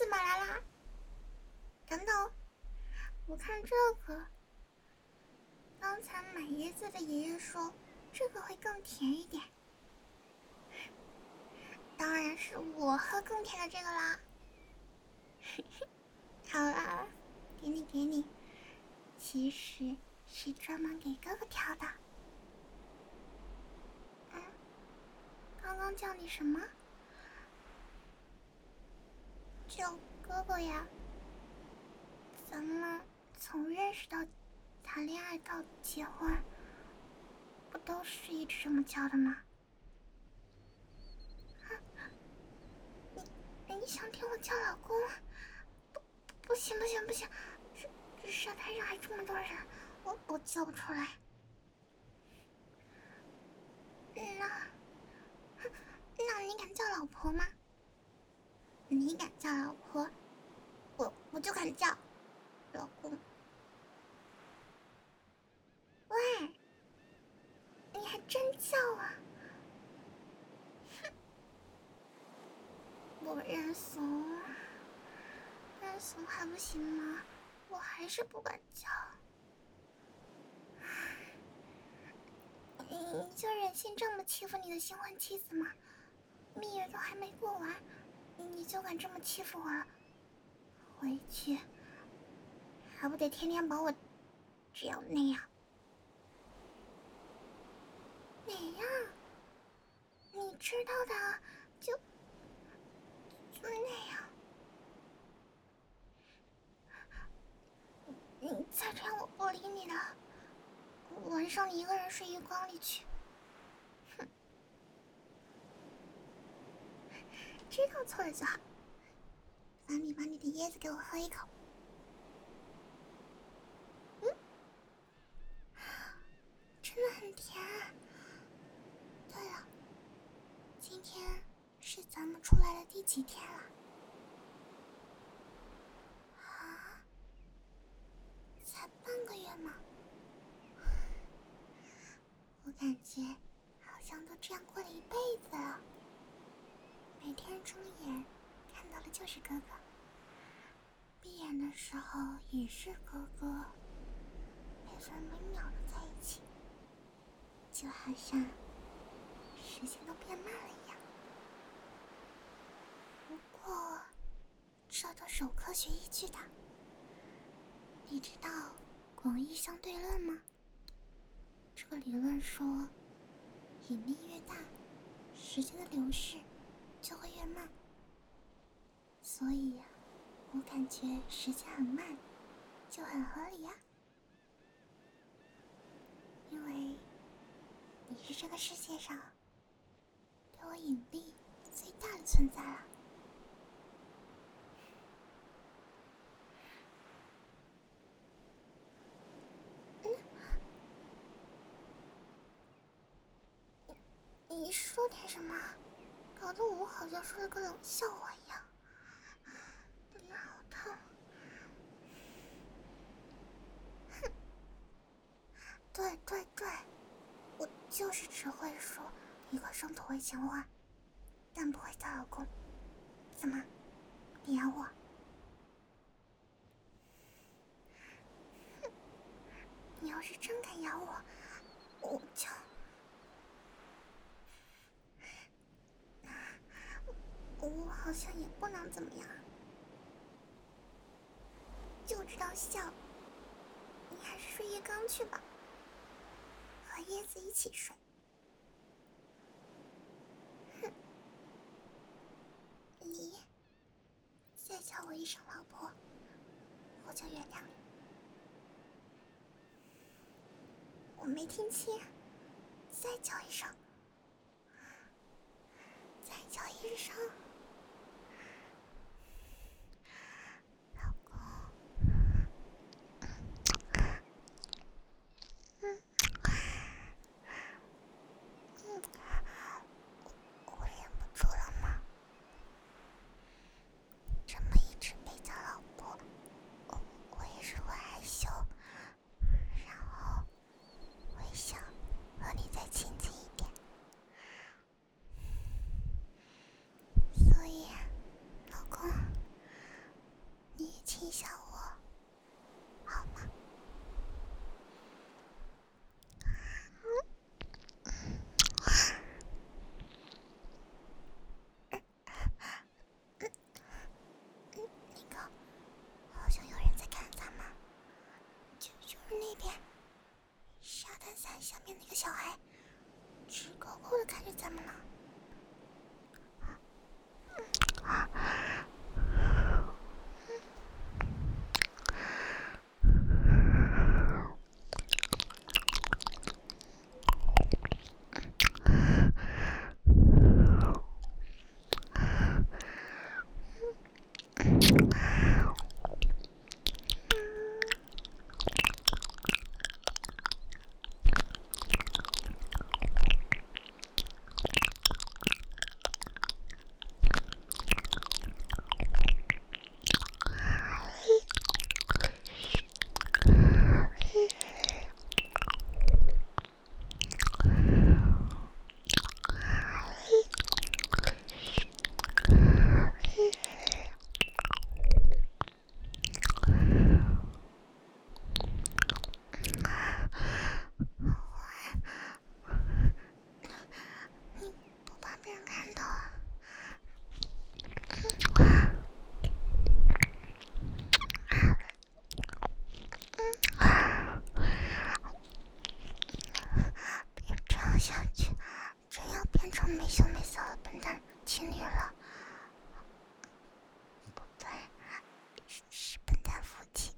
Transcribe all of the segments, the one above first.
怎么来啦？等等，我看这个。刚才买椰子的爷爷说，这个会更甜一点。当然是我喝更甜的这个啦。好啦，给你，其实是专门给哥哥挑的。刚刚叫你什么？叫哥哥呀。咱们从认识到谈恋爱到结婚，不都是一直这么叫的吗？你想听我叫老公？不行，这沙滩上还这么多人，我叫不出来。那你敢叫老婆吗？你敢叫老婆，我就敢叫老公。喂，你还真叫啊！哼，我认怂还不行吗？我还是不敢叫。你就忍心这么欺负你的新婚妻子吗？蜜月都还没过完，你就敢这么欺负我了？回去还不得天天把我这样那样？哪样？你知道的，就那样。你再这样我不理你了，晚上你一个人睡浴缸里去。哼，知道错了就好。把你的椰子给我喝一口。真的很甜。对了，今天是咱们出来的第几天了？啊，才半个月吗？我感觉好像都这样过了一辈子了。每天睁眼看到的就是哥哥，闭眼的时候也是哥哥，每分每秒的在一起，就好像时间都变慢了一样。不过这都是有科学依据的。你知道广义相对论吗？这个理论说，引力越大，时间的流逝就会越慢。所以我感觉时间很慢，就很合理呀。因为你是这个世界上对我引力最大的存在了。你说点什么？搞得我好像说了个冷笑话一样。哪好痛！哼，对，我就是只会说一个生土味情话，但不会叫老公。怎么，你咬我？哼，你要是真敢咬我，我就……我好像也不能怎么样，就知道笑。你还是睡浴缸去吧，和椰子一起睡。哼，你再叫我一声老婆，我就原谅你。我没听清，再叫一声，再叫一声。老公，我忍不住了吗？这么一直被叫老婆，我也是会害羞，然后我也想和你再亲近一点。 下面那个小孩直勾勾的看着咱们呢。没羞没臊的笨蛋情侣了，不对，是笨蛋夫妻。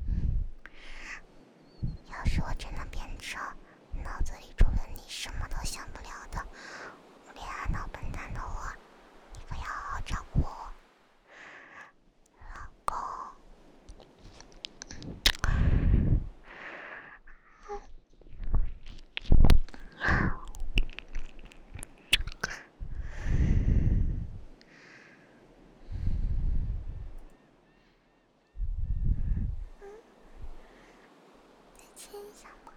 要是我真的变成脑子里除了你什么都想不了的恋爱脑笨蛋的话，你可要好好照顾我，老公。亲一下吗？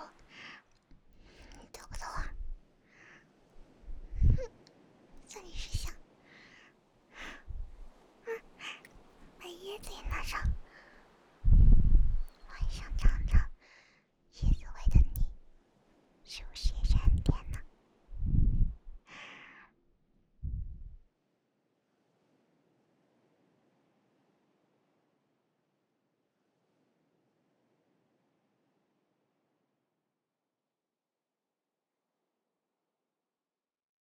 算你是